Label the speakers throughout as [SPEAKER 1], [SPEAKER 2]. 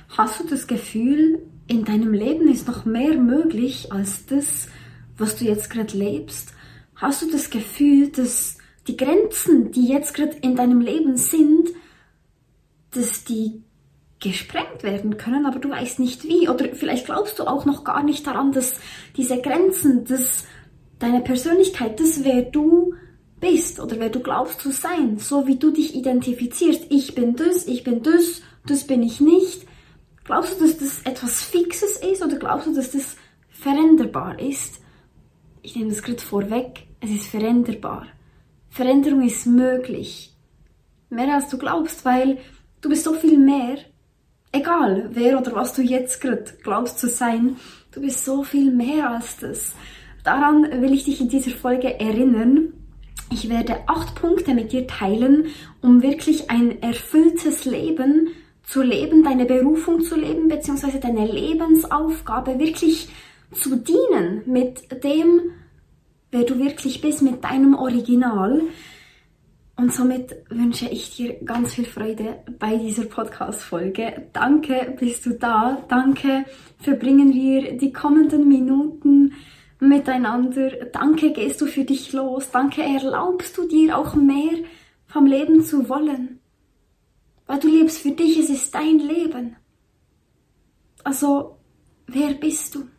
[SPEAKER 1] Hast du das Gefühl, in deinem Leben ist noch mehr möglich als das, was du jetzt gerade lebst? Hast du das Gefühl, dass die Grenzen, die jetzt gerade in deinem Leben sind, dass die gesprengt werden können, aber du weißt nicht wie? Oder vielleicht glaubst du auch noch gar nicht daran, dass diese Grenzen, dass deine Persönlichkeit, das wer du bist oder wer du glaubst zu sein, so wie du dich identifizierst. Ich bin das bin ich nicht. Glaubst du, dass das etwas Fixes ist oder glaubst du, dass das veränderbar ist? Ich nehme das gerade vorweg, es ist veränderbar. Veränderung ist möglich. Mehr als du glaubst, weil du bist so viel mehr. Egal, wer oder was du jetzt gerade glaubst zu sein, du bist so viel mehr als das. Daran will ich dich in dieser Folge erinnern. Ich werde 8 Punkte mit dir teilen, um wirklich ein erfülltes Leben zu leben, deine Berufung zu leben, beziehungsweise deine Lebensaufgabe wirklich zu dienen mit dem, wer du wirklich bist, mit deinem Original. Und somit wünsche ich dir ganz viel Freude bei dieser Podcast-Folge. Danke, bist du da. Danke, verbringen wir die kommenden Minuten miteinander. Danke, gehst du für dich los. Danke, erlaubst du dir auch mehr vom Leben zu wollen. Weil du lebst für dich, es ist dein Leben. Also, wer bist du?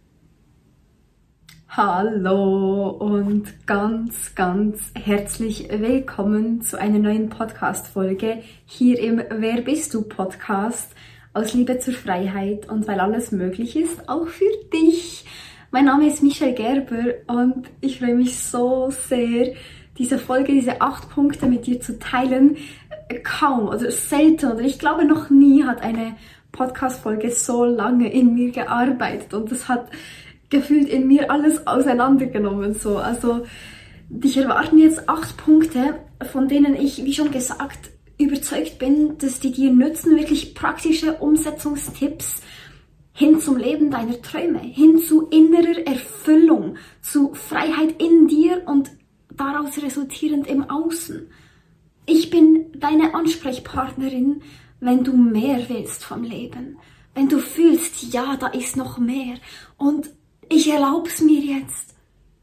[SPEAKER 1] Hallo und ganz, ganz herzlich willkommen zu einer neuen Podcast-Folge hier im Wer bist du Podcast aus Liebe zur Freiheit und weil alles möglich ist, auch für dich. Mein Name ist Michelle Gerber und ich freue mich so sehr, diese Folge, diese 8 Punkte mit dir zu teilen. Kaum oder selten oder ich glaube noch nie hat eine Podcast-Folge so lange in mir gearbeitet und das hat gefühlt in mir alles auseinandergenommen. So. Also dich erwarten jetzt 8 Punkte, von denen ich, wie schon gesagt, überzeugt bin, dass die dir nützen, wirklich praktische Umsetzungstipps hin zum Leben deiner Träume, hin zu innerer Erfüllung, zu Freiheit in dir und daraus resultierend im Außen. Ich bin deine Ansprechpartnerin, wenn du mehr willst vom Leben. Wenn du fühlst, ja, da ist noch mehr. Und ich erlaub's mir jetzt.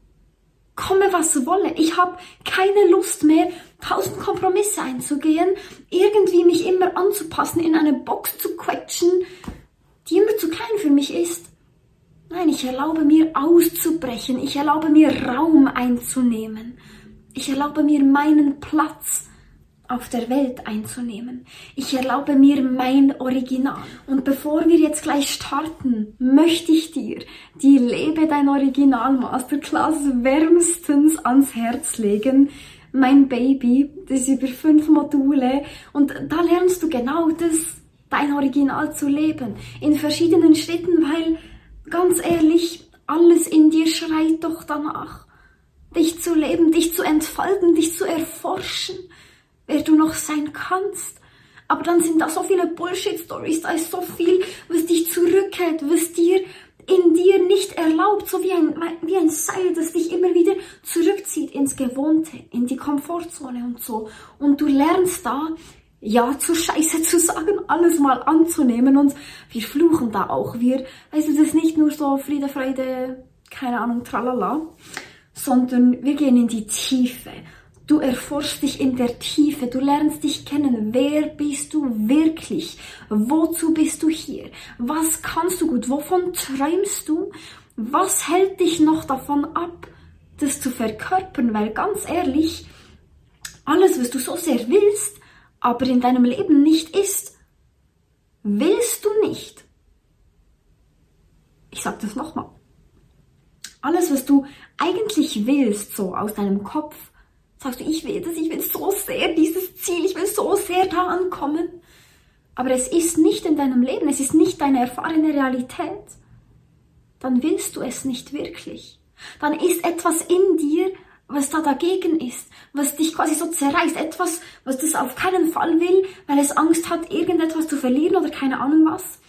[SPEAKER 1] Komme, was wolle. Ich habe keine Lust mehr, 1000 Kompromisse einzugehen, irgendwie mich immer anzupassen, in eine Box zu quetschen, die immer zu klein für mich ist. Nein, ich erlaube mir auszubrechen. Ich erlaube mir Raum einzunehmen. Ich erlaube mir meinen Platz auf der Welt einzunehmen. Ich erlaube mir mein Original. Und bevor wir jetzt gleich starten, möchte ich dir die Lebe dein Original Masterclass wärmstens ans Herz legen. Mein Baby, das ist über 5 Module und da lernst du genau das, dein Original zu leben. In verschiedenen Schritten, weil, ganz ehrlich, alles in dir schreit doch danach, dich zu leben, dich zu entfalten, dich zu erforschen, wer du noch sein kannst. Aber dann sind da so viele Bullshit-Stories, da ist so viel, was dich zurückhält, was dir in dir nicht erlaubt, so wie ein Seil, das dich immer wieder zurückzieht ins Gewohnte, in die Komfortzone und so. Und du lernst da, Ja zur Scheiße zu sagen, alles mal anzunehmen und wir fluchen da auch. Also das ist nicht nur so Friede, Freude, keine Ahnung, tralala, sondern wir gehen in die Tiefe. Du erforschst dich in der Tiefe, du lernst dich kennen. Wer bist du wirklich? Wozu bist du hier? Was kannst du gut? Wovon träumst du? Was hält dich noch davon ab, das zu verkörpern? Weil ganz ehrlich, alles, was du so sehr willst, aber in deinem Leben nicht ist, willst du nicht. Ich sag das nochmal. Alles, was du eigentlich willst, so aus deinem Kopf, sagst du, ich will das, ich will so sehr dieses Ziel, ich will so sehr da ankommen. Aber es ist nicht in deinem Leben, es ist nicht deine erfahrene Realität. Dann willst du es nicht wirklich. Dann ist etwas in dir, was da dagegen ist, was dich quasi so zerreißt, etwas, was das auf keinen Fall will, weil es Angst hat, irgendetwas zu verlieren oder keine Ahnung was.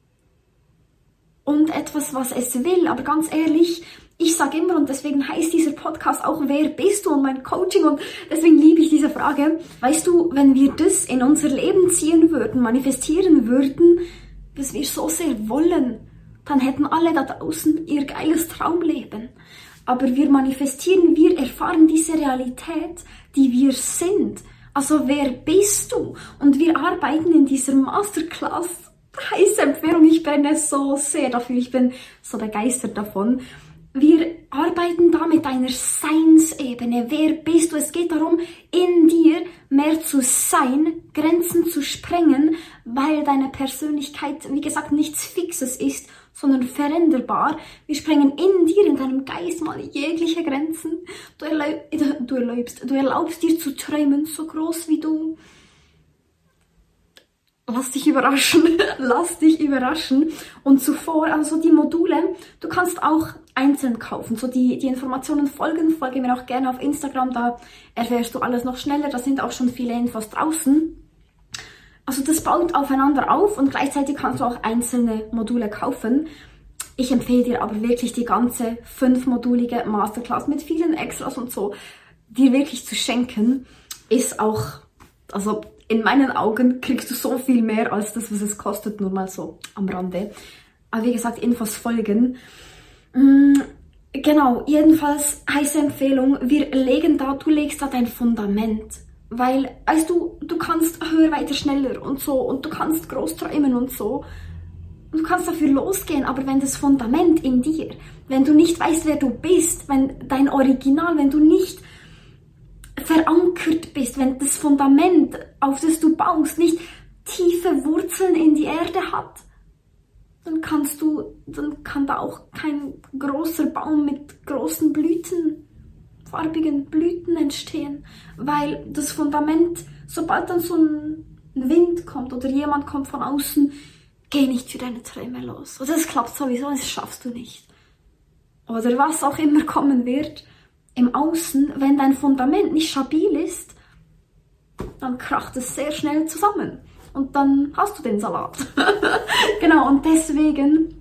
[SPEAKER 1] Und etwas, was es will, aber ganz ehrlich, ich sage immer, und deswegen heißt dieser Podcast auch, wer bist du und mein Coaching, und deswegen liebe ich diese Frage. Weißt du, wenn wir das in unser Leben ziehen würden, manifestieren würden, das wir so sehr wollen, dann hätten alle da draußen ihr geiles Traumleben. Aber wir manifestieren, wir erfahren diese Realität, die wir sind. Also wer bist du? Und wir arbeiten in dieser Masterclass, heiße Empfehlung, ich brenne so sehr dafür, ich bin so begeistert davon. Wir arbeiten da mit einer Seinsebene. Wer bist du? Es geht darum, in dir mehr zu sein, Grenzen zu sprengen, weil deine Persönlichkeit, wie gesagt, nichts Fixes ist, sondern veränderbar. Wir sprengen in dir, in deinem Geist mal jegliche Grenzen. Du erlaubst dir zu träumen, so groß wie du. Lass dich überraschen. Und zuvor, also die Module, du kannst auch einzeln kaufen. So die Informationen folge mir auch gerne auf Instagram, da erfährst du alles noch schneller, da sind auch schon viele Infos draußen. Also das baut aufeinander auf und gleichzeitig kannst du auch einzelne Module kaufen. Ich empfehle dir aber wirklich die ganze 5-modulige Masterclass mit vielen Extras und so, dir wirklich zu schenken, ist auch, also in meinen Augen kriegst du so viel mehr als das, was es kostet, nur mal so am Rande. Aber wie gesagt, Infos folgen. Genau, jedenfalls heiße Empfehlung, du legst da dein Fundament. Weil, weißt du, du kannst höher, weiter, schneller und so und du kannst groß träumen und so. Du kannst dafür losgehen, aber wenn das Fundament in dir, wenn du nicht weißt, wer du bist, wenn dein Original, wenn du nicht verankert bist, wenn das Fundament, auf das du baust, nicht tiefe Wurzeln in die Erde hat, dann kann da auch kein großer Baum mit großen farbigen Blüten entstehen, weil das Fundament, sobald dann so ein Wind kommt oder jemand kommt von außen, geh nicht für deine Träume los. Oder es klappt sowieso, das schaffst du nicht. Oder was auch immer kommen wird, im Außen, wenn dein Fundament nicht stabil ist, dann kracht es sehr schnell zusammen. Und dann hast du den Salat. Genau, und deswegen,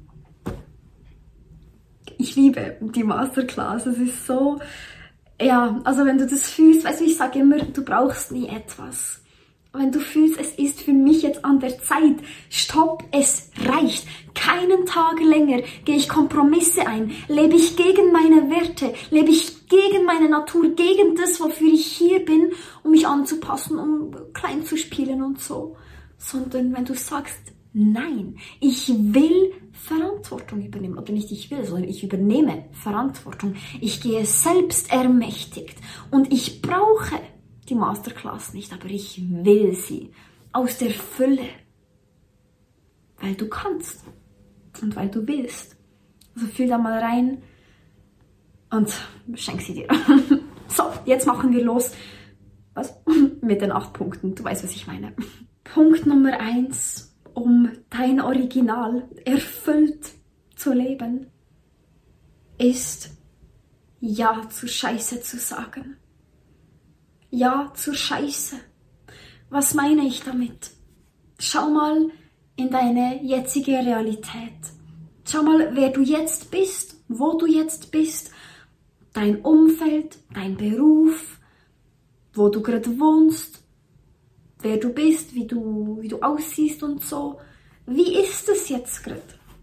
[SPEAKER 1] ich liebe die Masterclass. Es ist so, ja, also wenn du das fühlst, weißt du, ich sage immer, du brauchst nie etwas. Wenn du fühlst, es ist für mich jetzt an der Zeit, stopp, es reicht. Keinen Tag länger gehe ich Kompromisse ein, lebe ich gegen meine Werte, lebe ich gegen meine Natur, gegen das, wofür ich hier bin, um mich anzupassen, um klein zu spielen und so. Sondern wenn du sagst, nein, ich will Verantwortung übernehmen, oder nicht ich will, sondern ich übernehme Verantwortung. Ich gehe selbst ermächtigt und ich brauche die Masterclass nicht, aber ich will sie aus der Fülle, weil du kannst und weil du willst. Also fühl da mal rein und schenk sie dir. So, jetzt machen wir los. Was? Mit den 8 Punkten, du weißt, was ich meine. Punkt Nummer 1, um dein Original erfüllt zu leben, ist Ja zu Scheiße zu sagen. Ja zur Scheiße. Was meine ich damit? Schau mal in deine jetzige Realität. Schau mal, wer du jetzt bist, wo du jetzt bist, dein Umfeld, dein Beruf, wo du gerade wohnst, wer du bist, wie du aussiehst und so. Wie ist es jetzt gerade?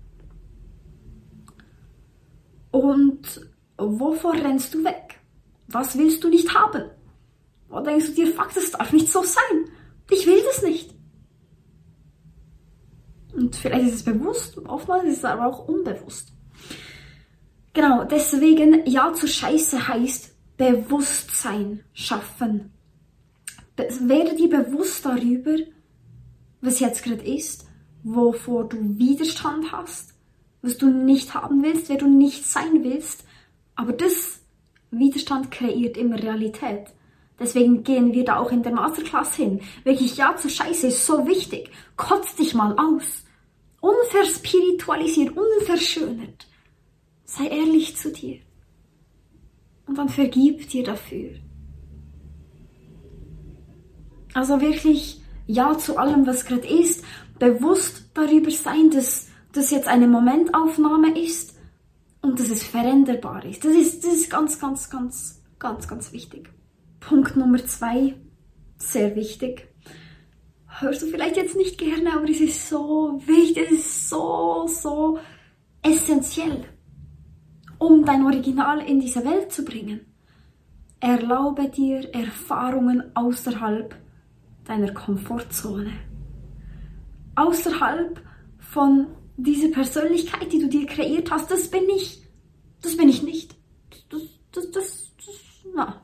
[SPEAKER 1] Und wovor rennst du weg? Was willst du nicht haben? Oder denkst du dir, fuck, das darf nicht so sein. Ich will das nicht. Und vielleicht ist es bewusst, oftmals ist es aber auch unbewusst. Genau, deswegen Ja zur Scheiße heißt Bewusstsein schaffen. Werde dir bewusst darüber, was jetzt gerade ist, wovor du Widerstand hast, was du nicht haben willst, wer du nicht sein willst. Aber das Widerstand kreiert immer Realität. Deswegen gehen wir da auch in der Masterclass hin. Wirklich Ja zur Scheiße ist so wichtig. Kotz dich mal aus. Unverspiritualisiert, unverschönert. Sei ehrlich zu dir. Und dann vergib dir dafür. Also wirklich Ja zu allem, was gerade ist. Bewusst darüber sein, dass das jetzt eine Momentaufnahme ist und dass es veränderbar ist. Das ist ganz, ganz, ganz, ganz, ganz wichtig. Punkt Nummer 2, sehr wichtig. hörst du vielleicht jetzt nicht gerne, aber es ist so wichtig, es ist so essentiell, um dein Original in diese Welt zu bringen. Erlaube dir Erfahrungen außerhalb deiner Komfortzone. Außerhalb von dieser Persönlichkeit, die du dir kreiert hast, das bin ich nicht. Na.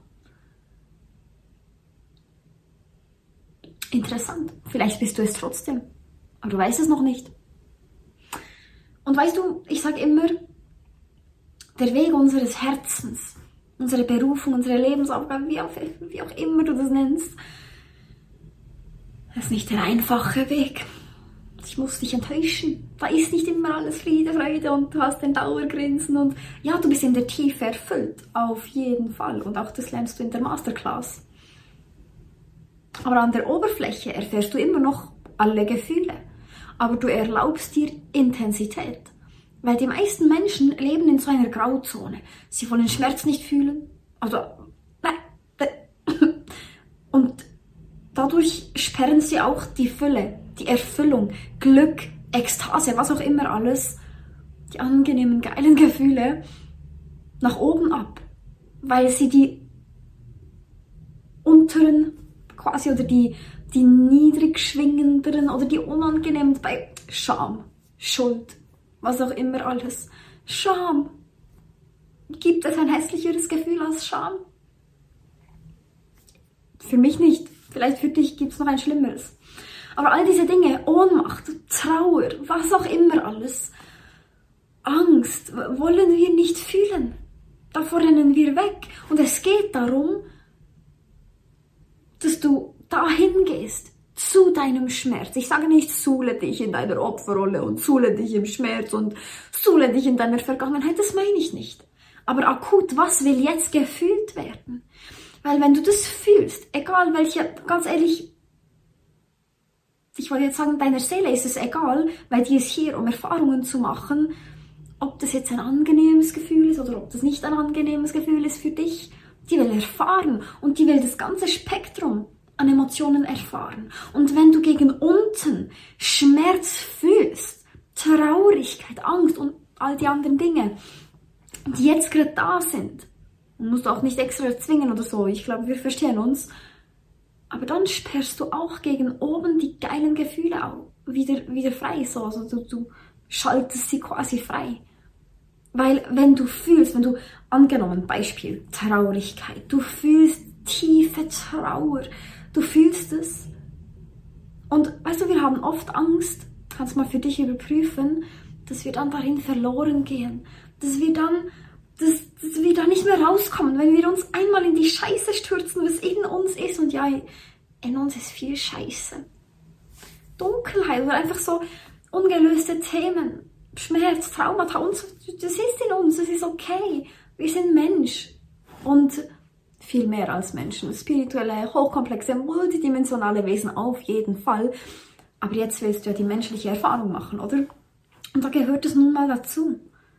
[SPEAKER 1] Interessant. Vielleicht bist du es trotzdem, aber du weißt es noch nicht. Und weißt du, ich sage immer, der Weg unseres Herzens, unsere Berufung, unsere Lebensaufgabe, wie auch immer du das nennst, das ist nicht der einfache Weg. Ich muss dich enttäuschen. Da ist nicht immer alles Friede, Freude und du hast den Dauergrinsen und ja, du bist in der Tiefe erfüllt. Auf jeden Fall. Und auch das lernst du in der Masterclass. Aber an der Oberfläche erfährst du immer noch alle Gefühle. Aber du erlaubst dir Intensität. Weil die meisten Menschen leben in so einer Grauzone. Sie wollen Schmerz nicht fühlen. Und dadurch sperren sie auch die Fülle, die Erfüllung, Glück, Ekstase, was auch immer alles, die angenehmen, geilen Gefühle nach oben ab. Weil sie die unteren quasi oder die niedrig schwingenderen oder die unangenehmen bei Scham, Schuld, was auch immer alles. Scham. Gibt es ein hässlicheres Gefühl als Scham? Für mich nicht. Vielleicht für dich gibt es noch ein schlimmeres. Aber all diese Dinge, Ohnmacht, Trauer, was auch immer alles, Angst, wollen wir nicht fühlen. Davor rennen wir weg. Und es geht darum, dass du dahin gehst, zu deinem Schmerz. Ich sage nicht, suhle dich in deiner Opferrolle und suhle dich im Schmerz und suhle dich in deiner Vergangenheit. Das meine ich nicht. Aber akut, was will jetzt gefühlt werden? Weil wenn du das fühlst, egal welche, ganz ehrlich, ich wollte jetzt sagen, deiner Seele ist es egal, weil die ist hier, um Erfahrungen zu machen, ob das jetzt ein angenehmes Gefühl ist oder ob das nicht ein angenehmes Gefühl ist für dich. Die will erfahren und die will das ganze Spektrum an Emotionen erfahren. Und wenn du gegen unten Schmerz fühlst, Traurigkeit, Angst und all die anderen Dinge, die jetzt gerade da sind, musst du auch nicht extra erzwingen oder so, ich glaube, wir verstehen uns, aber dann sperrst du auch gegen oben die geilen Gefühle auch wieder frei, so. Also du schaltest sie quasi frei. Weil wenn du fühlst, wenn du, angenommen, Beispiel, Traurigkeit, du fühlst tiefe Trauer, du fühlst es. Und weißt du, wir haben oft Angst, kannst mal für dich überprüfen, dass wir dann darin verloren gehen, dass wir da nicht mehr rauskommen, wenn wir uns einmal in die Scheiße stürzen, was in uns ist. Und ja, in uns ist viel Scheiße. Dunkelheit oder einfach so ungelöste Themen, Schmerz, Traumata, das ist in uns, das ist okay. Wir sind Mensch und viel mehr als Menschen. Spirituelle, hochkomplexe, multidimensionale Wesen auf jeden Fall. Aber jetzt willst du ja die menschliche Erfahrung machen, oder? Und da gehört es nun mal dazu.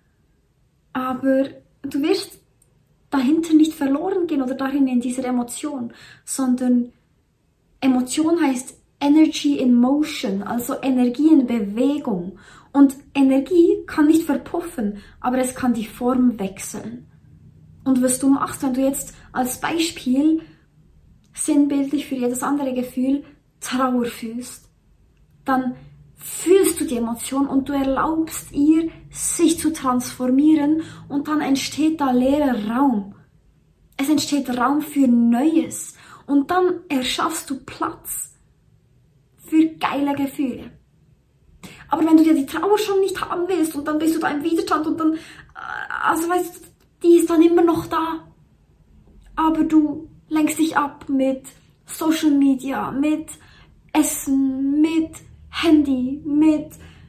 [SPEAKER 1] Aber du wirst dahinter nicht verloren gehen oder darin in dieser Emotion, sondern Emotion heißt Energy in Motion, also Energie in Bewegung. Und Energie kann nicht verpuffen, aber es kann die Form wechseln. Und was du machst, wenn du jetzt als Beispiel sinnbildlich für jedes andere Gefühl Trauer fühlst, dann fühlst du die Emotion und du erlaubst ihr, sich zu transformieren und dann entsteht da leerer Raum. Es entsteht Raum für Neues und dann erschaffst du Platz für geile Gefühle. Aber wenn du dir die Trauer schon nicht haben willst und dann bist du da im Widerstand und dann, also weißt du, die ist dann immer noch da. Aber du lenkst dich ab mit Social Media, mit Essen, mit Handy, mit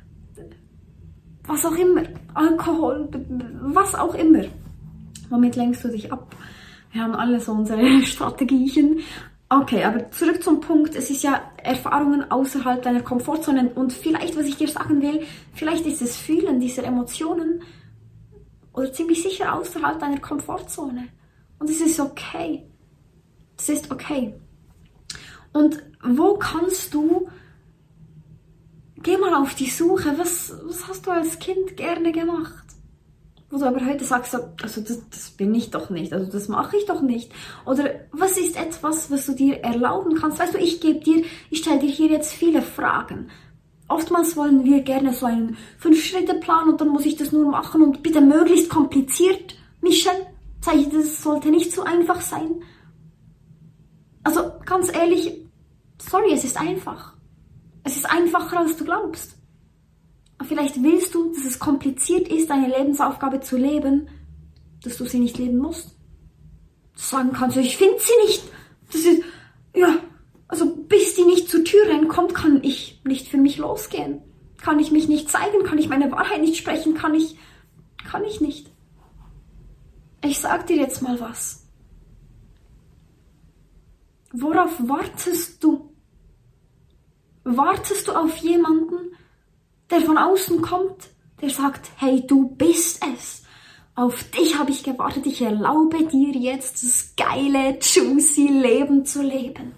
[SPEAKER 1] was auch immer, Alkohol, was auch immer. Womit lenkst du dich ab? Wir haben alle so unsere Strategien. Okay, aber zurück zum Punkt. Es ist ja Erfahrungen außerhalb deiner Komfortzone und vielleicht, was ich dir sagen will, vielleicht ist es Fühlen dieser Emotionen oder ziemlich sicher außerhalb deiner Komfortzone. Und es ist okay. Es ist okay. Und Wo kannst du, geh mal auf die Suche, was hast du als Kind gerne gemacht? Wo du aber heute sagst, also das bin ich doch nicht, also das mache ich doch nicht. Oder was ist etwas, was du dir erlauben kannst? Weißt du, ich stelle dir hier jetzt viele Fragen. Oftmals wollen wir gerne so einen 5-Schritte-Plan und dann muss ich das nur machen und bitte möglichst kompliziert mischen. Das sollte nicht so einfach sein. Also ganz ehrlich, sorry, es ist einfach. Es ist einfacher, als du glaubst. Und vielleicht willst du, dass es kompliziert ist, deine Lebensaufgabe zu leben, dass du sie nicht leben musst. Sagen kannst du, ich finde sie nicht. Das ist, ja, also bis die nicht zur Tür reinkommt, kann ich nicht für mich losgehen. Kann ich mich nicht zeigen, kann ich meine Wahrheit nicht sprechen, kann ich nicht. Ich sag dir jetzt mal was. Worauf wartest du? Wartest du auf jemanden, der von außen kommt, der sagt, hey, du bist es. Auf dich habe ich gewartet, ich erlaube dir jetzt das geile, juicy Leben zu leben.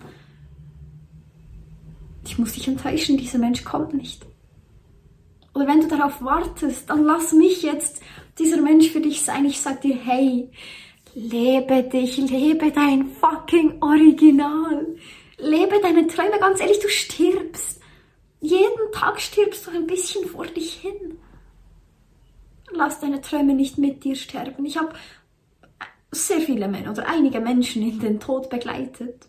[SPEAKER 1] Ich muss dich enttäuschen, dieser Mensch kommt nicht. Oder wenn du darauf wartest, dann lass mich jetzt dieser Mensch für dich sein. Ich sag dir, hey, lebe dich, lebe dein fucking Original. Lebe deine Träume, ganz ehrlich, du stirbst. Jeden Tag stirbst du ein bisschen vor dich hin. Lass deine Träume nicht mit dir sterben. Ich habe sehr viele Menschen oder einige Menschen in den Tod begleitet.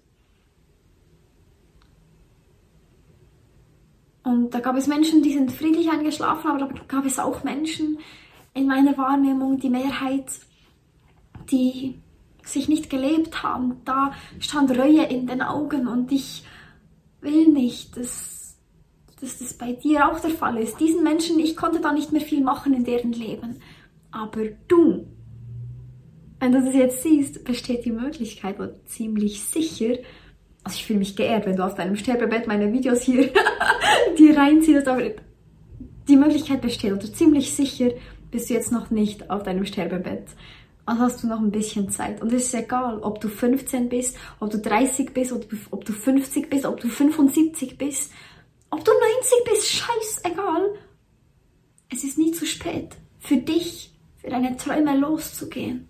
[SPEAKER 1] Und da gab es Menschen, die sind friedlich eingeschlafen, aber da gab es auch Menschen in meiner Wahrnehmung, die Mehrheit, die sich nicht gelebt haben. Da stand Reue in den Augen und ich will nicht, dass das bei dir auch der Fall ist. Diesen Menschen, ich konnte da nicht mehr viel machen in deren Leben. Aber du, wenn du das jetzt siehst, besteht die Möglichkeit, oder ziemlich sicher, also ich fühle mich geehrt, wenn du auf deinem Sterbebett meine Videos hier dir reinziehst, aber die Möglichkeit besteht, oder ziemlich sicher bist du jetzt noch nicht auf deinem Sterbebett. Also hast du noch ein bisschen Zeit. Und es ist egal, ob du 15 bist, ob du 30 bist, ob du 50 bist, ob du 75 bist, ob du 90 bist, scheißegal. Es ist nie zu spät, für dich, für deine Träume loszugehen.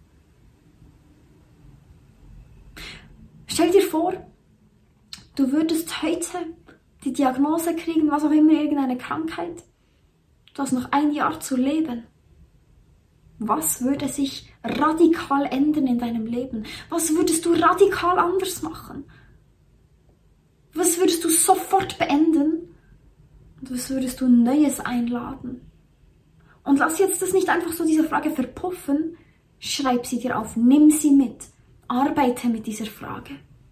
[SPEAKER 1] Stell dir vor, du würdest heute die Diagnose kriegen, was auch immer, irgendeine Krankheit. Du hast noch ein Jahr zu leben. Was würde sich radikal ändern in deinem Leben? Was würdest du radikal anders machen? Was würdest du sofort beenden? Und was würdest du Neues einladen? Und lass jetzt das nicht einfach so diese Frage verpuffen. Schreib sie dir auf, nimm sie mit. Arbeite mit dieser Frage.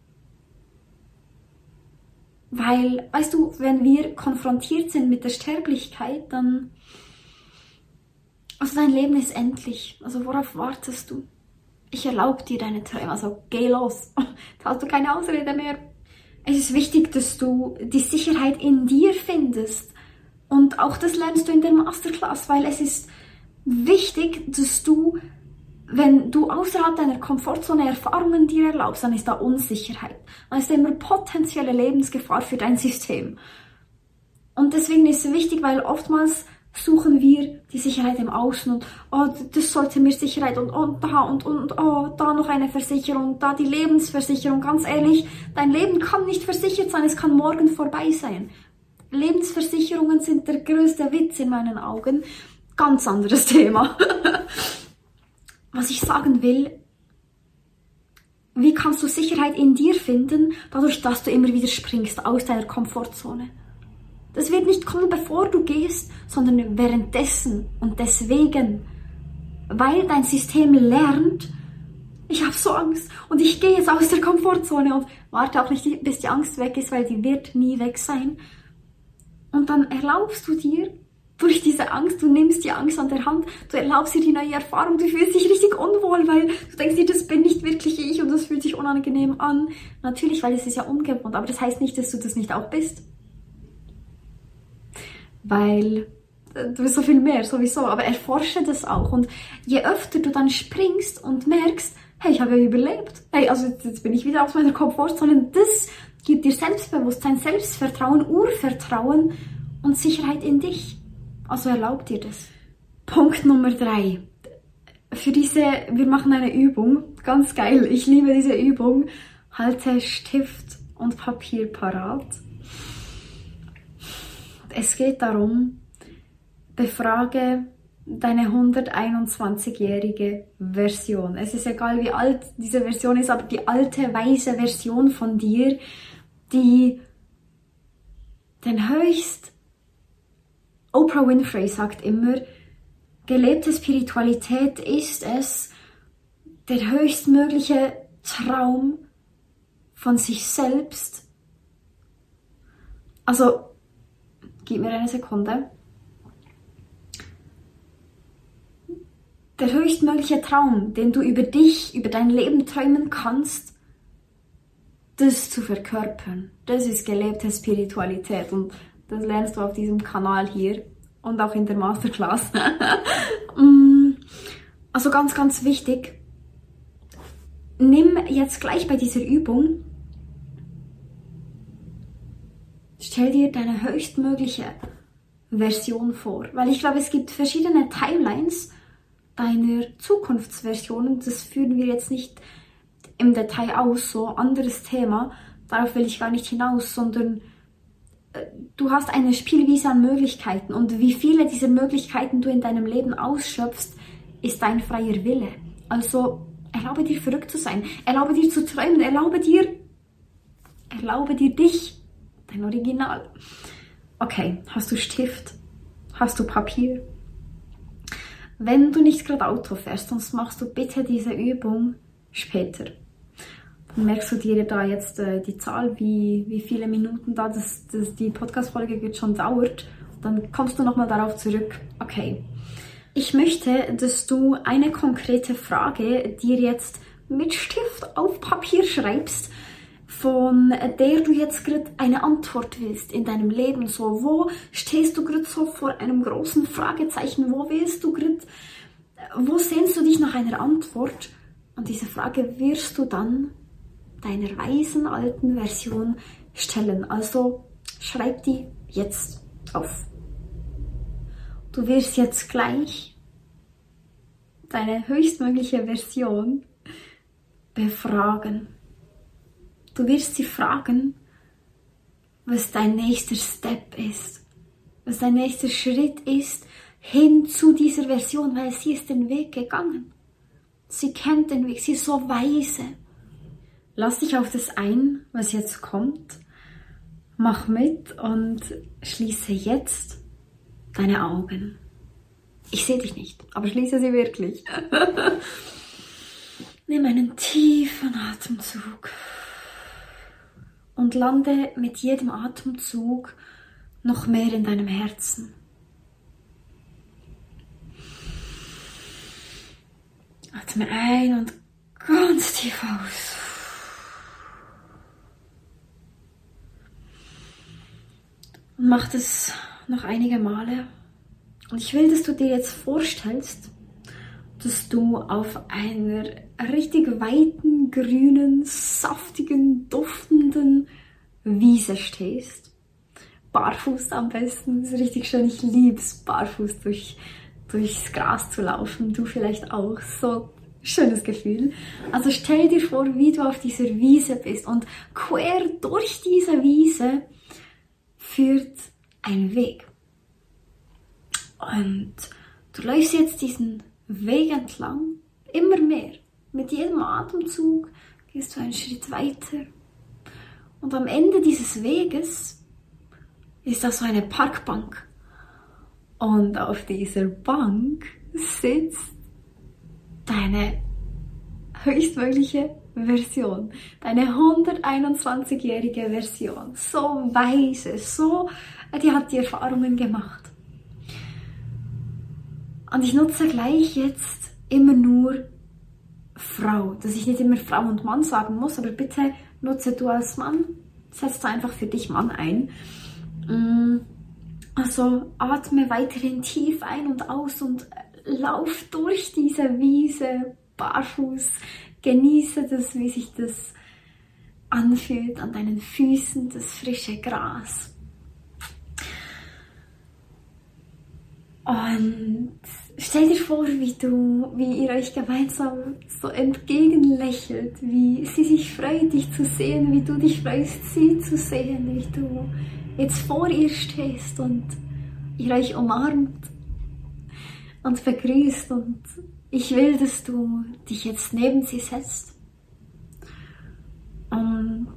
[SPEAKER 1] Weil, weißt du, wenn wir konfrontiert sind mit der Sterblichkeit, dann... Also dein Leben ist endlich. Also worauf wartest du? Ich erlaube dir deine Träume. Also geh los. Da hast du keine Ausrede mehr. Es ist wichtig, dass du die Sicherheit in dir findest. Und auch das lernst du in der Masterclass, weil es ist wichtig, dass du, wenn du außerhalb deiner Komfortzone Erfahrungen dir erlaubst, dann ist da Unsicherheit. Dann ist da immer potenzielle Lebensgefahr für dein System. Und deswegen ist es wichtig, weil oftmals suchen wir die Sicherheit im Außen und oh, das sollte mir Sicherheit und da und oh, da noch eine Versicherung, da die Lebensversicherung. Ganz ehrlich, dein Leben kann nicht versichert sein, es kann morgen vorbei sein. Lebensversicherungen sind der größte Witz in meinen Augen. Ganz anderes Thema. Was ich sagen will, wie kannst du Sicherheit in dir finden, dadurch, dass du immer wieder springst aus deiner Komfortzone? Das wird nicht kommen, bevor du gehst, sondern währenddessen und deswegen, weil dein System lernt, ich habe so Angst und ich gehe jetzt aus der Komfortzone und warte auch nicht, bis die Angst weg ist, weil die wird nie weg sein. Und dann erlaubst du dir durch diese Angst, du nimmst die Angst an der Hand, du erlaubst dir die neue Erfahrung, du fühlst dich richtig unwohl, weil du denkst dir, das bin nicht wirklich ich und das fühlt sich unangenehm an. Natürlich, weil es ist ja ungewohnt, aber das heißt nicht, dass du das nicht auch bist. Weil du bist so viel mehr, sowieso, aber erforsche das auch. Und je öfter du dann springst und merkst, hey, ich habe ja überlebt, hey, also jetzt bin ich wieder aus meiner Komfortzone, das gibt dir Selbstbewusstsein, Selbstvertrauen, Urvertrauen und Sicherheit in dich. Also erlaub dir das. Punkt Nummer 3. Wir machen eine Übung, ganz geil, ich liebe diese Übung. Halte Stift und Papier parat. Es geht darum, befrage deine 121-jährige Version. Es ist egal, wie alt diese Version ist, aber die alte, weise Version von dir, die Oprah Winfrey sagt immer, gelebte Spiritualität ist es, der höchstmögliche Traum von sich selbst. Also, gib mir eine Sekunde. Der höchstmögliche Traum, den du über dich, über dein Leben träumen kannst, das zu verkörpern. Das ist gelebte Spiritualität und das lernst du auf diesem Kanal hier und auch in der Masterclass. Also ganz, ganz wichtig, nimm jetzt gleich bei dieser Übung, stell dir deine höchstmögliche Version vor, weil ich glaube, es gibt verschiedene Timelines deiner Zukunftsversionen, das führen wir jetzt nicht im Detail aus, so anderes Thema, darauf will ich gar nicht hinaus, sondern du hast eine Spielwiese an Möglichkeiten und wie viele dieser Möglichkeiten du in deinem Leben ausschöpfst, ist dein freier Wille. Also erlaube dir verrückt zu sein, erlaube dir zu träumen, erlaube dir dich, dein Original. Okay, hast du Stift? Hast du Papier? Wenn du nicht gerade Auto fährst, sonst machst du bitte diese Übung später. Dann merkst du dir da jetzt die Zahl, wie viele Minuten da die Podcast-Folge jetzt schon dauert. Dann kommst du nochmal darauf zurück. Okay. Ich möchte, dass du eine konkrete Frage dir jetzt mit Stift auf Papier schreibst, von der du jetzt gerade eine Antwort willst in deinem Leben. So, wo stehst du gerade so vor einem großen Fragezeichen? Wo sehnst du dich nach einer Antwort? Und diese Frage wirst du dann deiner weisen alten Version stellen. Also schreib die jetzt auf. Du wirst jetzt gleich deine höchstmögliche Version befragen. Du wirst sie fragen, was dein nächster Step ist, was dein nächster Schritt ist hin zu dieser Version, weil sie ist den Weg gegangen. Sie kennt den Weg, sie ist so weise. Lass dich auf das ein, was jetzt kommt. Mach mit und schließe jetzt deine Augen. Ich sehe dich nicht, aber schließe sie wirklich. Nimm einen tiefen Atemzug und lande mit jedem Atemzug noch mehr in deinem Herzen. Atme ein und ganz tief aus. Und mach das noch einige Male. Und ich will, dass du dir jetzt vorstellst, dass du auf einer richtig weiten, grünen, saftigen, duftenden Wiese stehst. Barfuß am besten, das ist richtig schön. Ich liebe es, barfuß durchs Gras zu laufen. Du vielleicht auch. So schönes Gefühl. Also stell dir vor, wie du auf dieser Wiese bist und quer durch diese Wiese führt ein Weg. Und du läufst jetzt diesen Weg entlang, immer mehr. Mit jedem Atemzug gehst du einen Schritt weiter. Und am Ende dieses Weges ist da so eine Parkbank. Und auf dieser Bank sitzt deine höchstmögliche Version. Deine 121-jährige Version. So weise, die hat die Erfahrungen gemacht. Und ich nutze gleich jetzt immer nur Frau, dass ich nicht immer Frau und Mann sagen muss, aber bitte nutze du als Mann, setz da einfach für dich Mann ein. Also atme weiterhin tief ein und aus und lauf durch diese Wiese barfuß, genieße das, wie sich das anfühlt an deinen Füßen, das frische Gras. Und stell dir vor, wie ihr euch gemeinsam so entgegenlächelt, wie sie sich freut, dich zu sehen, wie du dich freust, sie zu sehen, wie du jetzt vor ihr stehst und ihr euch umarmt und begrüßt. Und ich will, dass du dich jetzt neben sie setzt und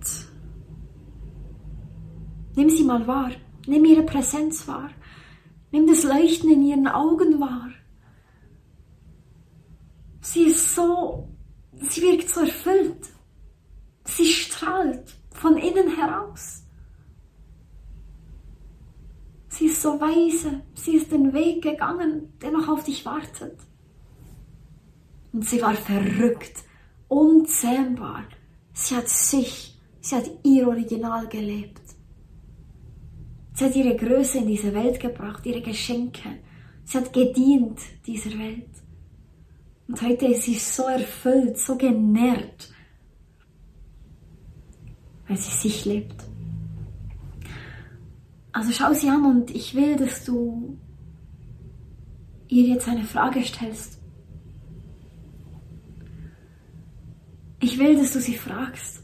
[SPEAKER 1] nimm sie mal wahr, nimm ihre Präsenz wahr. Nimm das Leuchten in ihren Augen wahr. Sie wirkt so erfüllt. Sie strahlt von innen heraus. Sie ist so weise. Sie ist den Weg gegangen, der noch auf dich wartet. Und sie war verrückt, unzähmbar. Sie hat ihr Original gelebt. Sie hat ihre Größe in diese Welt gebracht, ihre Geschenke. Sie hat gedient dieser Welt. Und heute ist sie so erfüllt, so genährt, weil sie sich lebt. Also schau sie an und ich will, dass du ihr jetzt eine Frage stellst. Ich will, dass du sie fragst.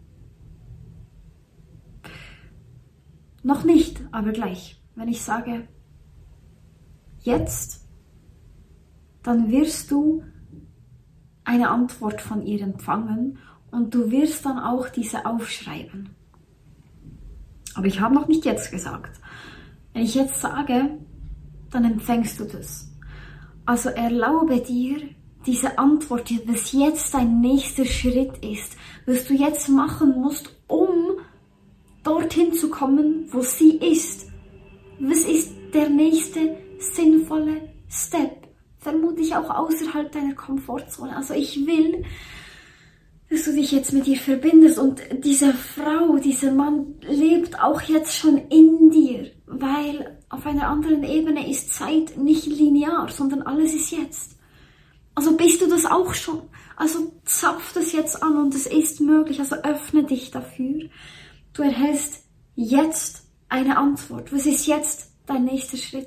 [SPEAKER 1] Noch nicht, aber gleich. Wenn ich sage, jetzt, dann wirst du eine Antwort von ihr empfangen und du wirst dann auch diese aufschreiben. Aber ich habe noch nicht jetzt gesagt. Wenn ich jetzt sage, dann empfängst du das. Also erlaube dir diese Antwort, was jetzt dein nächster Schritt ist, was du jetzt machen musst, um dorthin zu kommen, wo sie ist. Was ist der nächste sinnvolle Step? Vermutlich auch außerhalb deiner Komfortzone. Also ich will, dass du dich jetzt mit ihr verbindest und diese Frau, dieser Mann lebt auch jetzt schon in dir, weil auf einer anderen Ebene ist Zeit nicht linear, sondern alles ist jetzt. Also bist du das auch schon. Also zapf das jetzt an und es ist möglich, also öffne dich dafür. Du erhältst jetzt eine Antwort. Was ist jetzt dein nächster Schritt?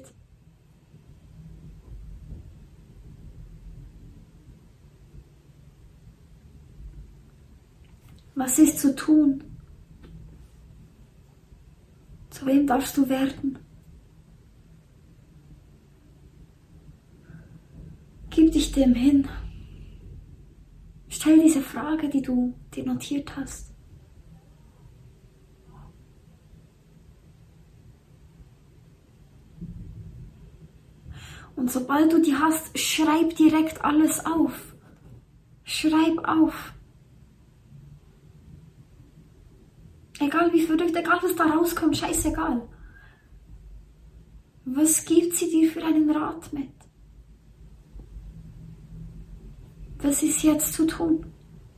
[SPEAKER 1] Was ist zu tun? Zu wem darfst du werden? Gib dich dem hin. Stell diese Frage, die du dir notiert hast. Und sobald du die hast, schreib direkt alles auf. Schreib auf. Egal wie verrückt, egal was da rauskommt, scheißegal. Was gibt sie dir für einen Rat mit? Was ist jetzt zu tun?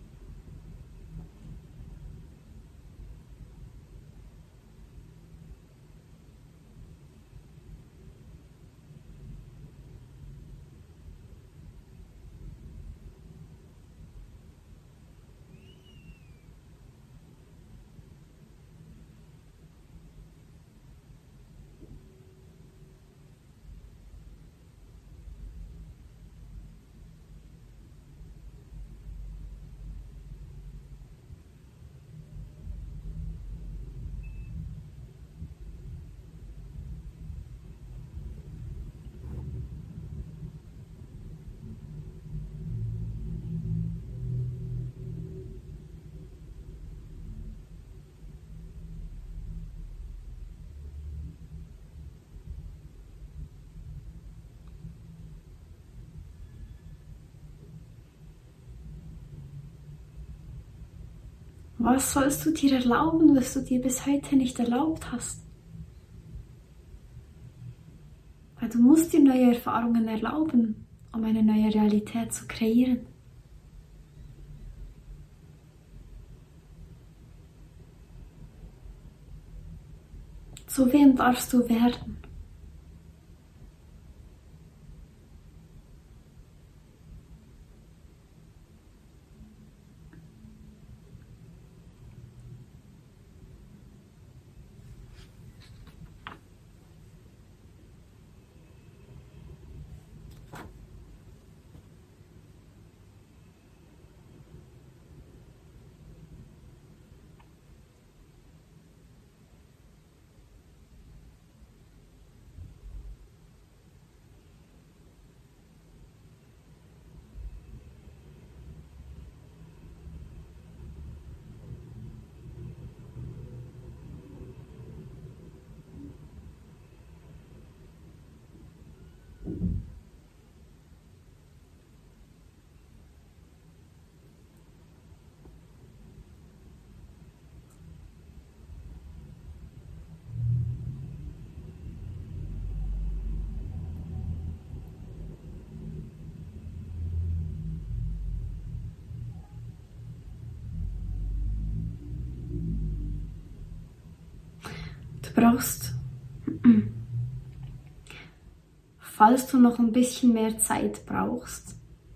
[SPEAKER 1] Was sollst du dir erlauben, was du dir bis heute nicht erlaubt hast? Weil du musst dir neue Erfahrungen erlauben, um eine neue Realität zu kreieren. Zu wem darfst du werden? falls du noch ein bisschen mehr Zeit brauchst,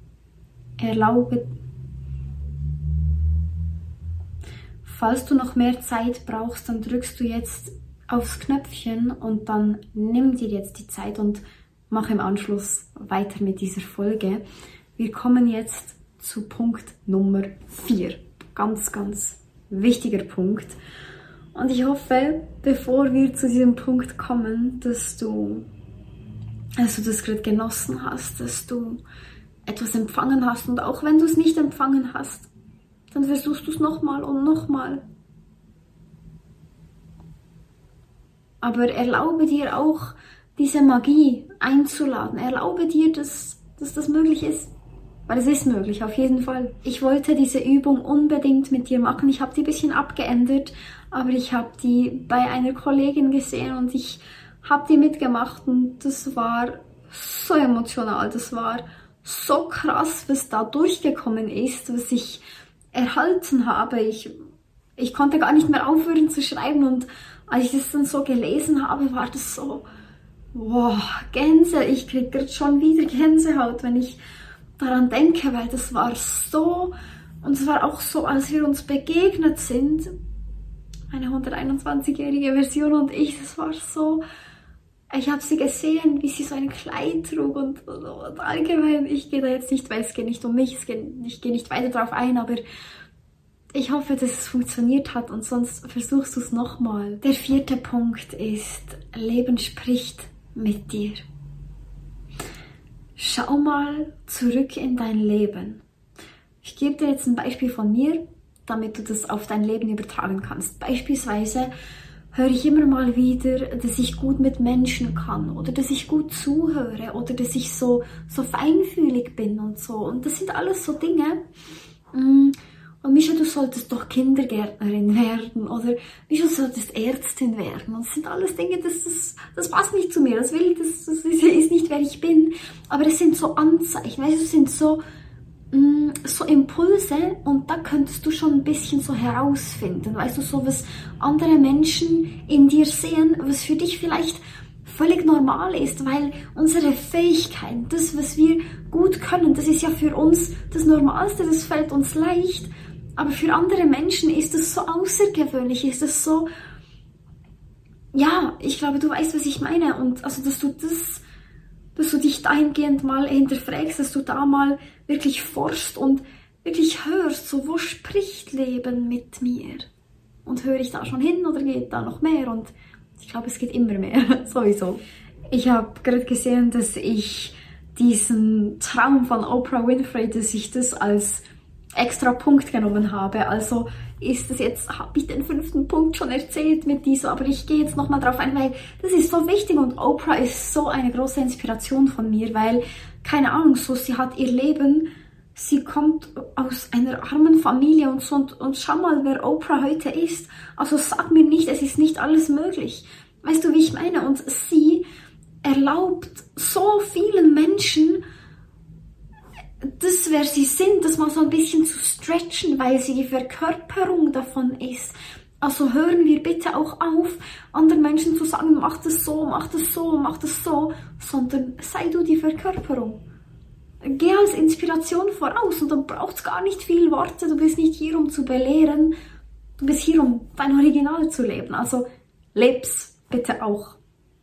[SPEAKER 1] falls du noch mehr Zeit brauchst, dann drückst du jetzt aufs Knöpfchen und dann nimm dir jetzt die Zeit und mach im Anschluss weiter mit dieser Folge. Wir kommen jetzt zu Punkt Nummer 4. Ganz, ganz wichtiger Punkt. Und ich hoffe, bevor wir zu diesem Punkt kommen, dass du das gerade genossen hast, dass du etwas empfangen hast. Und auch wenn du es nicht empfangen hast, dann versuchst du es nochmal und nochmal. Aber erlaube dir auch, diese Magie einzuladen. Erlaube dir, dass das möglich ist. Weil es ist möglich, auf jeden Fall. Ich wollte diese Übung unbedingt mit dir machen. Ich habe die ein bisschen abgeändert, aber ich habe die bei einer Kollegin gesehen und ich habe die mitgemacht und das war so emotional. Das war so krass, was da durchgekommen ist, was ich erhalten habe. Ich konnte gar nicht mehr aufhören zu schreiben und als ich das dann so gelesen habe, war das so, wow, ich kriege gerade schon wieder Gänsehaut, wenn ich daran denke, weil das war so, und es war auch so, als wir uns begegnet sind, eine 121-jährige Version und ich, das war so, ich habe sie gesehen, wie sie so ein Kleid trug und allgemein, ich gehe da jetzt nicht, weil es geht nicht um mich, ich gehe nicht weiter darauf ein, aber ich hoffe, dass es funktioniert hat und sonst versuchst du es nochmal. Der 4. Punkt ist, Leben spricht mit dir. Schau mal zurück in dein Leben. Ich gebe dir jetzt ein Beispiel von mir, damit du das auf dein Leben übertragen kannst. Beispielsweise höre ich immer mal wieder, dass ich gut mit Menschen kann oder dass ich gut zuhöre oder dass ich so feinfühlig bin und so. Und das sind alles so Dinge. Und Mischa, du solltest doch Kindergärtnerin werden oder Mischa, du solltest Ärztin werden. Und das sind alles Dinge, das passt nicht zu mir. Das ist nicht, wer ich bin. Aber es sind so Anzeichen, weißt du, es sind so Impulse und da könntest du schon ein bisschen so herausfinden, weißt du, so was andere Menschen in dir sehen, was für dich vielleicht völlig normal ist, weil unsere Fähigkeiten, das, was wir gut können, das ist ja für uns das Normalste, das fällt uns leicht, aber für andere Menschen ist es so außergewöhnlich, ist es so, ja, ich glaube, du weißt, was ich meine und also, dass du dich dahingehend mal hinterfragst, dass du da mal wirklich forschst und wirklich hörst, so wo spricht Leben mit mir? Und höre ich da schon hin oder geht da noch mehr? Und ich glaube, es geht immer mehr, sowieso. Ich habe gerade gesehen, dass ich diesen Traum von Oprah Winfrey, dass ich das als extra Punkt genommen habe. Also ist es jetzt, habe ich den 5. Punkt schon erzählt mit dieser, aber ich gehe jetzt nochmal drauf ein, weil das ist so wichtig und Oprah ist so eine große Inspiration von mir, weil, keine Ahnung, so, sie hat ihr Leben, sie kommt aus einer armen Familie und so und schau mal, wer Oprah heute ist. Also sag mir nicht, es ist nicht alles möglich. Weißt du, wie ich meine? Und sie erlaubt so vielen Menschen, das, wer sie sind, das mal so ein bisschen zu stretchen, weil sie die Verkörperung davon ist. Also hören wir bitte auch auf, anderen Menschen zu sagen, mach das so, mach das so, mach das so, sondern sei du die Verkörperung. Geh als Inspiration voraus und dann braucht's gar nicht viel Worte, du bist nicht hier, um zu belehren, du bist hier, um dein Original zu leben. Also leb's bitte auch.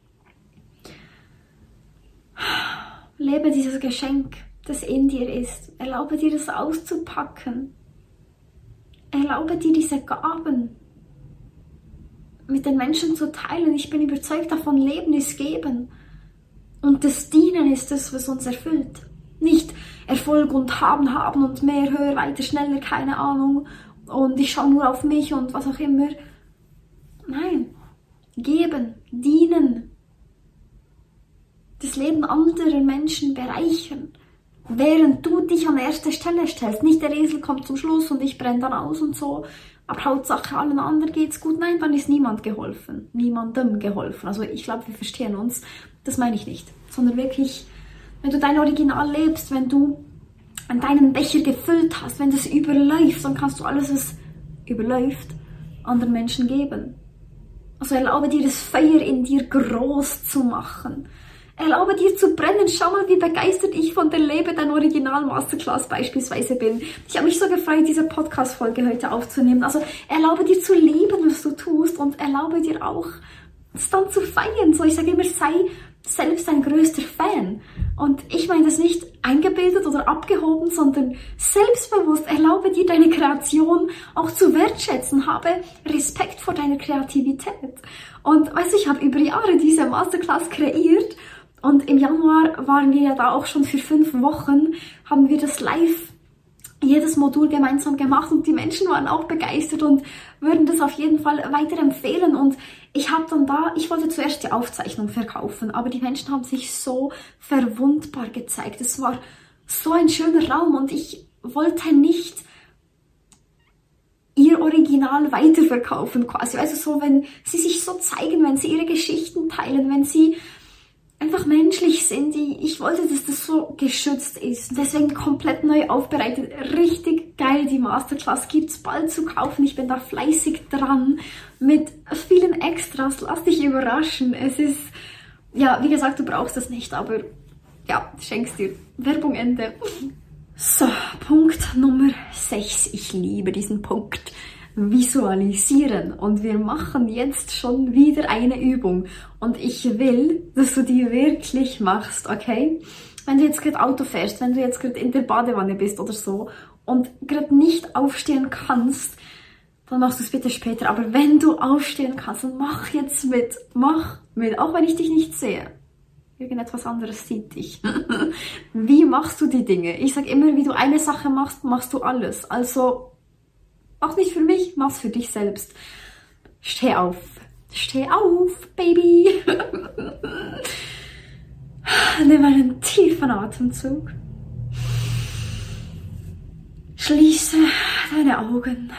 [SPEAKER 1] Lebe dieses Geschenk, das in dir ist. Erlaube dir, das auszupacken. Erlaube dir, diese Gaben mit den Menschen zu teilen. Ich bin überzeugt davon, Leben ist Geben. Und das Dienen ist das, was uns erfüllt. Nicht Erfolg und haben und mehr, höher, weiter, schneller, keine Ahnung. Und ich schaue nur auf mich und was auch immer. Nein. Geben, dienen. Das Leben anderer Menschen bereichern. Während du dich an erste Stelle stellst. Nicht der Esel kommt zum Schluss und ich brenne dann aus und so. Aber Hauptsache allen anderen geht's gut. Nein, dann ist niemand geholfen. Niemandem geholfen. Also ich glaube, wir verstehen uns. Das meine ich nicht. Sondern wirklich, wenn du dein Original lebst, wenn du an deinen Becher gefüllt hast, wenn das überläuft, dann kannst du alles, was überläuft, anderen Menschen geben. Also erlaube dir das Feuer in dir groß zu machen. Erlaube dir zu brennen. Schau mal, wie begeistert ich von der Lebe dein Original Masterclass beispielsweise bin. Ich habe mich so gefreut, diese Podcast-Folge heute aufzunehmen. Also erlaube dir zu lieben, was du tust, und erlaube dir auch, es dann zu feiern. So, ich sage immer, sei selbst dein größter Fan. Und ich meine das nicht eingebildet oder abgehoben, sondern selbstbewusst. Erlaube dir, deine Kreation auch zu wertschätzen. Habe Respekt vor deiner Kreativität. Und weißt du, ich habe über Jahre diese Masterclass kreiert. Und im Januar waren wir ja da auch schon für 5 Wochen, haben wir das live, jedes Modul gemeinsam gemacht, und die Menschen waren auch begeistert und würden das auf jeden Fall weiterempfehlen. Und ich wollte zuerst die Aufzeichnung verkaufen, aber die Menschen haben sich so verwundbar gezeigt. Es war so ein schöner Raum, und ich wollte nicht ihr Original weiterverkaufen quasi. Also so, wenn sie sich so zeigen, wenn sie ihre Geschichten teilen, wenn sie einfach menschlich sind. Ich wollte, dass das so geschützt ist. Deswegen komplett neu aufbereitet. Richtig geil, die Masterclass gibt's bald zu kaufen. Ich bin da fleißig dran mit vielen Extras. Lass dich überraschen. Es ist, ja, wie gesagt, du brauchst das nicht, aber ja, schenk's dir. Werbung Ende. So, Punkt Nummer 6. Ich liebe diesen Punkt. Visualisieren. Und wir machen jetzt schon wieder eine Übung. Und ich will, dass du die wirklich machst, okay? Wenn du jetzt gerade Auto fährst, wenn du jetzt gerade in der Badewanne bist oder so und gerade nicht aufstehen kannst, dann machst du es bitte später. Aber wenn du aufstehen kannst, dann mach jetzt mit. Mach mit, auch wenn ich dich nicht sehe. Irgendetwas anderes sieht dich. Wie machst du die Dinge? Ich sage immer, wie du eine Sache machst, machst du alles. Also mach nicht für mich, mach's für dich selbst. Steh auf. Steh auf, Baby. Nimm einen tiefen Atemzug. Schließe deine Augen.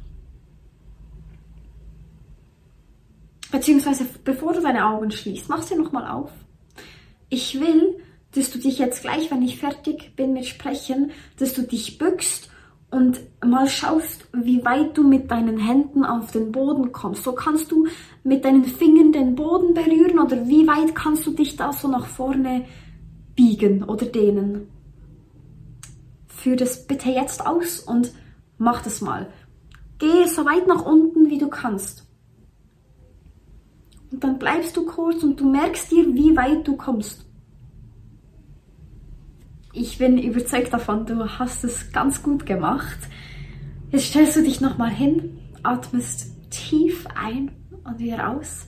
[SPEAKER 1] Beziehungsweise, bevor du deine Augen schließt, mach sie nochmal auf. Ich will, dass du dich jetzt gleich, wenn ich fertig bin mit Sprechen, dass du dich bückst und mal schaust, wie weit du mit deinen Händen auf den Boden kommst. So kannst du mit deinen Fingern den Boden berühren, oder wie weit kannst du dich da so nach vorne biegen oder dehnen. Führ das bitte jetzt aus und mach das mal. Geh so weit nach unten, wie du kannst. Und dann bleibst du kurz und du merkst dir, wie weit du kommst. Ich bin überzeugt davon, du hast es ganz gut gemacht. Jetzt stellst du dich nochmal hin, atmest tief ein und wieder aus.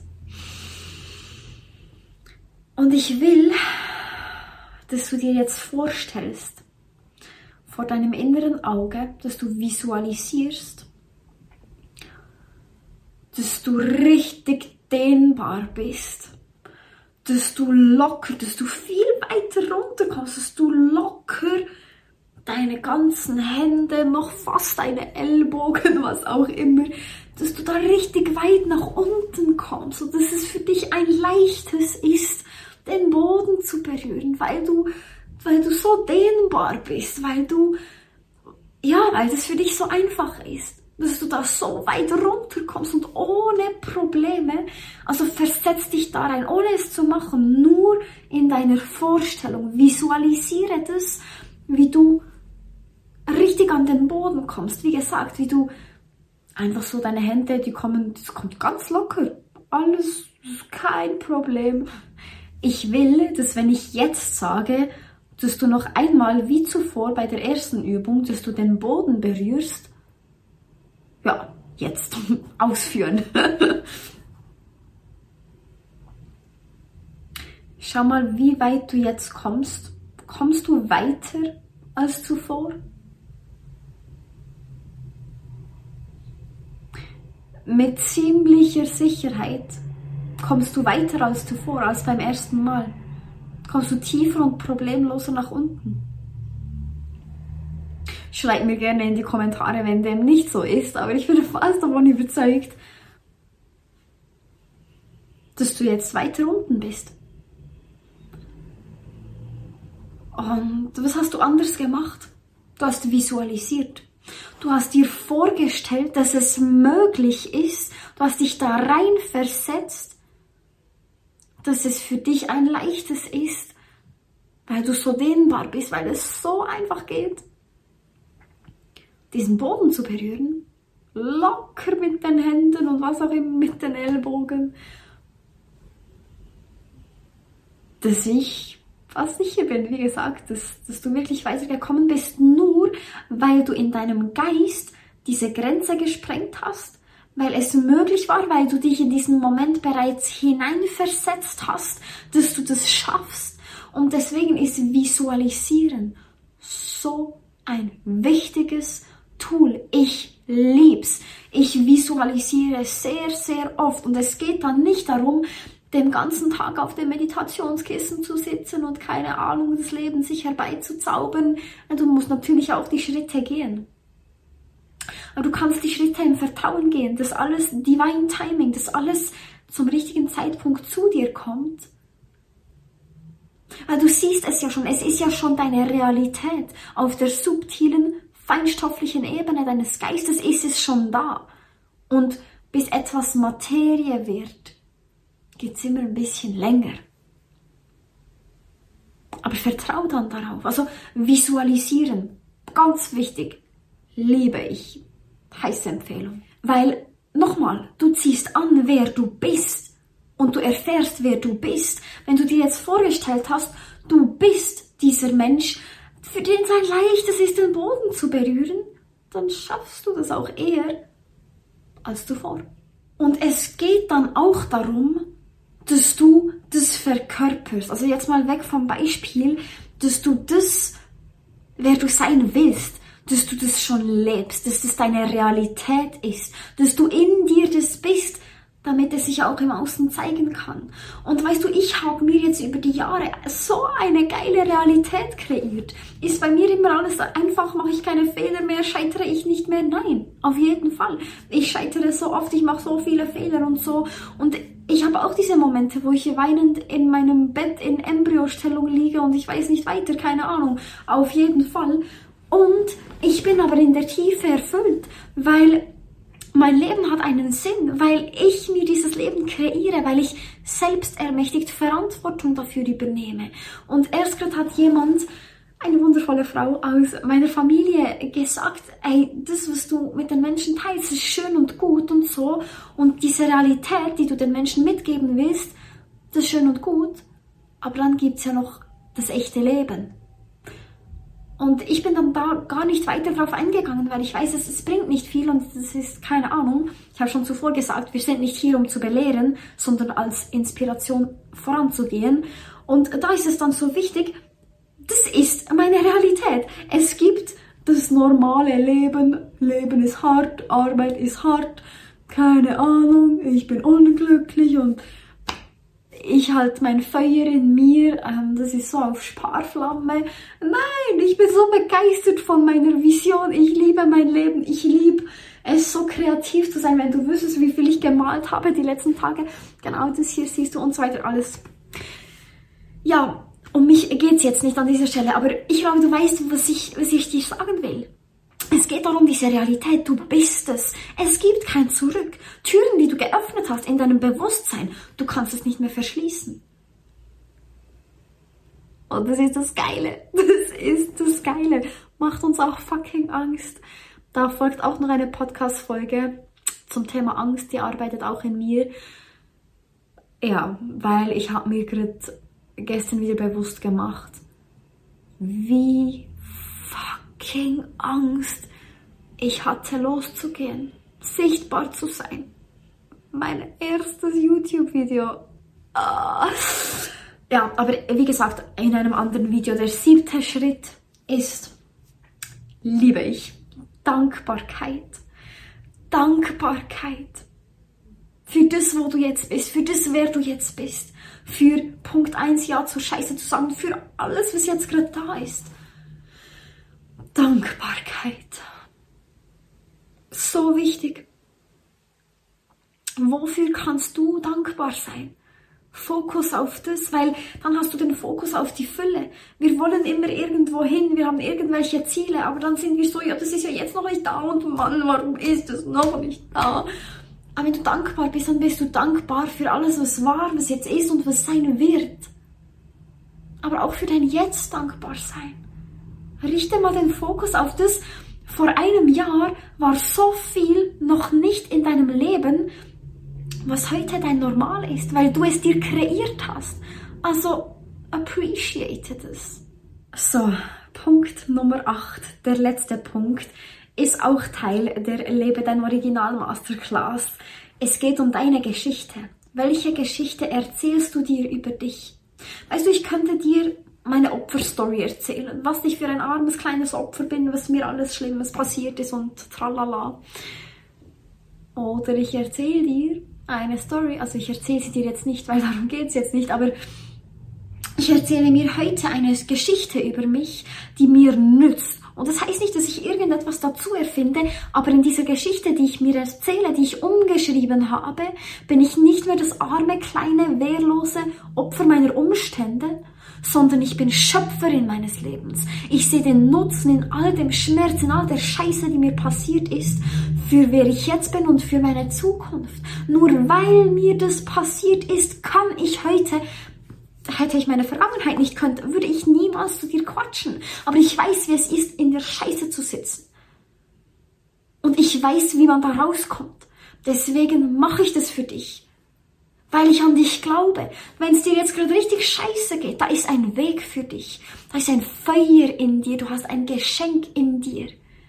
[SPEAKER 1] Und ich will, dass du dir jetzt vorstellst, vor deinem inneren Auge, dass du visualisierst, dass du richtig dehnbar bist. Dass du locker, dass du viel weiter runterkommst, dass du locker deine ganzen Hände, noch fast deine Ellbogen, was auch immer, dass du da richtig weit nach unten kommst und dass es für dich ein leichtes ist, den Boden zu berühren, weil du so dehnbar bist, weil das für dich so einfach ist. Dass du da so weit runterkommst und ohne Probleme, also versetz dich da rein, ohne es zu machen, nur in deiner Vorstellung. Visualisiere das, wie du richtig an den Boden kommst. Wie gesagt, wie du einfach so deine Hände, das kommt ganz locker. Alles ist kein Problem. Ich will, dass wenn ich jetzt sage, dass du noch einmal wie zuvor bei der ersten Übung, dass du den Boden berührst, ja, jetzt ausführen. Schau mal, wie weit du jetzt kommst. Kommst du weiter als zuvor? Mit ziemlicher Sicherheit kommst du weiter als zuvor, als beim ersten Mal. Kommst du tiefer und problemloser nach unten. Schreib mir gerne in die Kommentare, wenn dem nicht so ist, aber ich bin fast davon überzeugt, dass du jetzt weiter unten bist. Und was hast du anders gemacht? Du hast visualisiert. Du hast dir vorgestellt, dass es möglich ist. Du hast dich da rein versetzt, dass es für dich ein leichtes ist, weil du so dehnbar bist, weil es so einfach geht, diesen Boden zu berühren, locker mit den Händen und was auch immer mit den Ellbogen, dass ich fast sicher bin, wie gesagt, dass du wirklich weitergekommen bist, nur weil du in deinem Geist diese Grenze gesprengt hast, weil es möglich war, weil du dich in diesen Moment bereits hineinversetzt hast, dass du das schaffst. Und deswegen ist Visualisieren so ein wichtiges Tool. Ich lieb's. Ich visualisiere sehr, sehr oft. Und es geht dann nicht darum, den ganzen Tag auf dem Meditationskissen zu sitzen und keine Ahnung, das Leben sich herbeizuzaubern. Du musst natürlich auch die Schritte gehen. Aber du kannst die Schritte im Vertrauen gehen, dass alles Divine Timing, dass alles zum richtigen Zeitpunkt zu dir kommt. Weil du siehst es ja schon, es ist ja schon deine Realität. Auf der subtilen, feinstofflichen Ebene deines Geistes ist es schon da. Und bis etwas Materie wird, geht es immer ein bisschen länger. Aber vertrau dann darauf. Also visualisieren, ganz wichtig, liebe ich. Heiße Empfehlung. Weil, nochmal, du ziehst an, wer du bist. Und du erfährst, wer du bist. Wenn du dir jetzt vorgestellt hast, du bist dieser Mensch, für den es ein leichtes ist, den Boden zu berühren, dann schaffst du das auch eher als zuvor. Und es geht dann auch darum, dass du das verkörperst. Also jetzt mal weg vom Beispiel, dass du das, wer du sein willst, dass du das schon lebst, dass das deine Realität ist, dass du in dir das bist, damit es sich auch im Außen zeigen kann. Und weißt du, ich habe mir jetzt über die Jahre so eine geile Realität kreiert. Ist bei mir immer alles einfach, mache ich keine Fehler mehr, scheitere ich nicht mehr? Nein, auf jeden Fall. Ich scheitere so oft, ich mache so viele Fehler und so. Und ich habe auch diese Momente, wo ich weinend in meinem Bett in Embryostellung liege und ich weiß nicht weiter, keine Ahnung. Auf jeden Fall. Und ich bin aber in der Tiefe erfüllt, weil mein Leben hat einen Sinn, weil ich mir dieses Leben kreiere, weil ich selbstermächtigt Verantwortung dafür übernehme. Und erst gerade hat jemand, eine wundervolle Frau aus meiner Familie, gesagt, ey, das, was du mit den Menschen teilst, ist schön und gut und so. Und diese Realität, die du den Menschen mitgeben willst, das ist schön und gut. Aber dann gibt's ja noch das echte Leben. Und ich bin dann da gar nicht weiter drauf eingegangen, weil ich weiß, es bringt nicht viel und es ist keine Ahnung. Ich habe schon zuvor gesagt, wir sind nicht hier, um zu belehren, sondern als Inspiration voranzugehen. Und da ist es dann so wichtig, das ist meine Realität. Es gibt das normale Leben. Leben ist hart, Arbeit ist hart, keine Ahnung, ich bin unglücklich und ich halt mein Feuer in mir, das ist so auf Sparflamme. Nein, ich bin so begeistert von meiner Vision. Ich liebe mein Leben. Ich liebe es, so kreativ zu sein. Wenn du wüsstest, wie viel ich gemalt habe die letzten Tage. Genau das hier siehst du und so weiter alles. Ja, um mich geht's jetzt nicht an dieser Stelle, aber ich glaube, du weißt, was ich dir sagen will. Es geht darum, diese Realität, du bist es. Es gibt kein Zurück. Türen, die du geöffnet hast in deinem Bewusstsein, du kannst es nicht mehr verschließen. Und das ist das Geile. Das ist das Geile. Macht uns auch fucking Angst. Da folgt auch noch eine Podcast-Folge zum Thema Angst, die arbeitet auch in mir. Ja, weil ich habe mir gerade gestern wieder bewusst gemacht, wie fucking Angst ich hatte, loszugehen, sichtbar zu sein. Mein erstes YouTube-Video. Ja, aber wie gesagt, in einem anderen Video, der 7. Schritt ist, liebe ich, Dankbarkeit. Dankbarkeit. Für das, wo du jetzt bist, für das, wer du jetzt bist. Für Punkt 1 Ja zur Scheiße zu sagen, für alles, was jetzt gerade da ist. Dankbarkeit. So wichtig. Wofür kannst du dankbar sein? Fokus auf das, weil dann hast du den Fokus auf die Fülle. Wir wollen immer irgendwo hin, wir haben irgendwelche Ziele, aber dann sind wir so, ja, das ist ja jetzt noch nicht da und Mann, warum ist das noch nicht da? Aber wenn du dankbar bist, dann bist du dankbar für alles, was war, was jetzt ist und was sein wird. Aber auch für dein Jetzt dankbar sein. Richte mal den Fokus auf das. Vor einem Jahr war so viel noch nicht in deinem Leben, was heute dein Normal ist, weil du es dir kreiert hast. Also, appreciate es. So, Punkt Nummer 8, der letzte Punkt, ist auch Teil der Lebe dein Original Masterclass. Es geht um deine Geschichte. Welche Geschichte erzählst du dir über dich? Weißt du, ich könnte dir meine Opferstory erzählen, was ich für ein armes kleines Opfer bin, was mir alles Schlimmes passiert ist und tralala. Oder ich erzähle dir eine Story, also ich erzähle sie dir jetzt nicht, weil darum geht es jetzt nicht, aber ich erzähle mir heute eine Geschichte über mich, die mir nützt. Und das heißt nicht, dass ich irgendetwas dazu erfinde, aber in dieser Geschichte, die ich mir erzähle, die ich umgeschrieben habe, bin ich nicht mehr das arme, kleine, wehrlose Opfer meiner Umstände, sondern ich bin Schöpferin meines Lebens. Ich sehe den Nutzen in all dem Schmerz, in all der Scheiße, die mir passiert ist, für wer ich jetzt bin und für meine Zukunft. Nur weil mir das passiert ist, kann ich heute, hätte ich meine Vergangenheit nicht gekannt, würde ich niemals zu dir quatschen. Aber ich weiß, wie es ist, in der Scheiße zu sitzen. Und ich weiß, wie man da rauskommt. Deswegen mache ich das für dich. Weil ich an dich glaube. Wenn es dir jetzt gerade richtig scheiße geht, da ist ein Weg für dich. Da ist ein Feuer in dir. Du hast ein Geschenk in dir.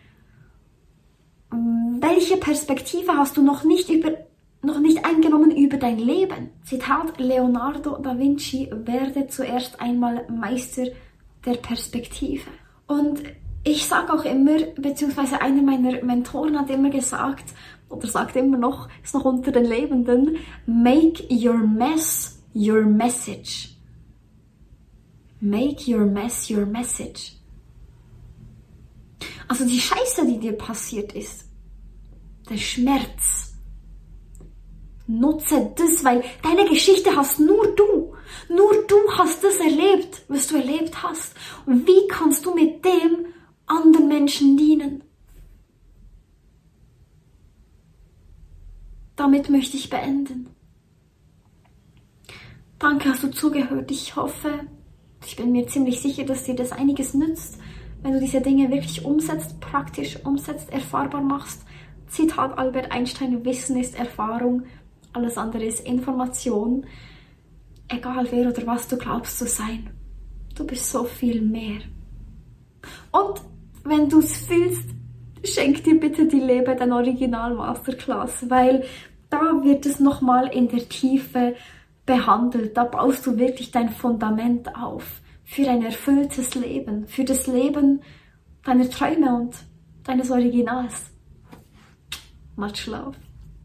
[SPEAKER 1] Welche Perspektive hast du noch nicht eingenommen über dein Leben? Zitat Leonardo da Vinci, werde zuerst einmal Meister der Perspektive. Und ich sage auch immer, beziehungsweise einer meiner Mentoren hat immer gesagt, oder sagt immer noch, ist noch unter den Lebenden, make your mess your message. Make your mess your message. Also die Scheiße, die dir passiert ist, der Schmerz, nutze das, weil deine Geschichte hast nur du. Nur du hast das erlebt, was du erlebt hast. Und wie kannst du mit dem anderen Menschen dienen? Damit möchte ich beenden. Danke, hast du zugehört. Ich hoffe, ich bin mir ziemlich sicher, dass dir das einiges nützt, wenn du diese Dinge wirklich umsetzt, praktisch umsetzt, erfahrbar machst. Zitat Albert Einstein, Wissen ist Erfahrung, alles andere ist Information. Egal wer oder was du glaubst zu sein, du bist so viel mehr. Und wenn du es fühlst, schenk dir bitte die Lebe dein Original Masterclass, weil da wird es nochmal in der Tiefe behandelt. Da baust du wirklich dein Fundament auf für ein erfülltes Leben, für das Leben deiner Träume und deines Originals. Much love.